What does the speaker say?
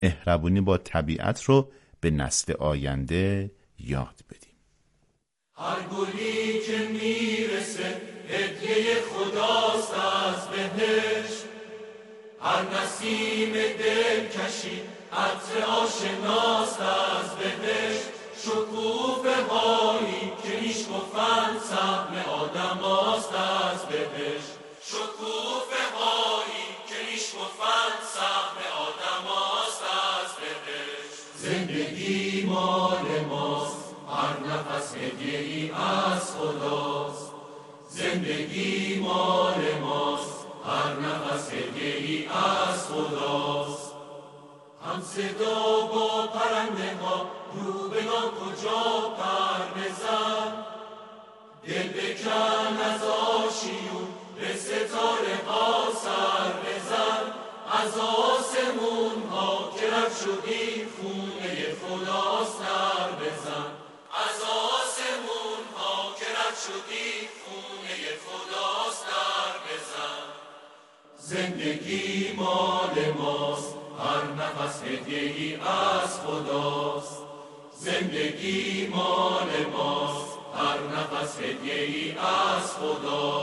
مهربونی با طبیعت رو به نسل آینده یاد بدیم. هر گلی که میرسه هدیه خداست از بهشت، هر نسیم دلکشی عطر آشناست از بهشت، شکوفه هایی که میشکفند سهم آدماست از بهشت، شکوفه هایی که میشکفند سهم آدماست از بهشت. زندگی مال ماست، هر نفس هدیه‌ای از خداست. زندگی مال ماست، هر نفس هدیه‌ای از خداست. هم صدا با پرنده ها رو بگاه کجا پر بزن، دل بکن از آشیون به ستاره ها سر بزن، از آسمون ها که رد شدی خونه خداست سر بزن، از آسمون ها که رد شدی خونه خداست سر بزن. زندگی مال ماست، هر نفس هدیه‌ای از خداست. زندگی مال ماست، هر نفس هدیه‌ای از خداست.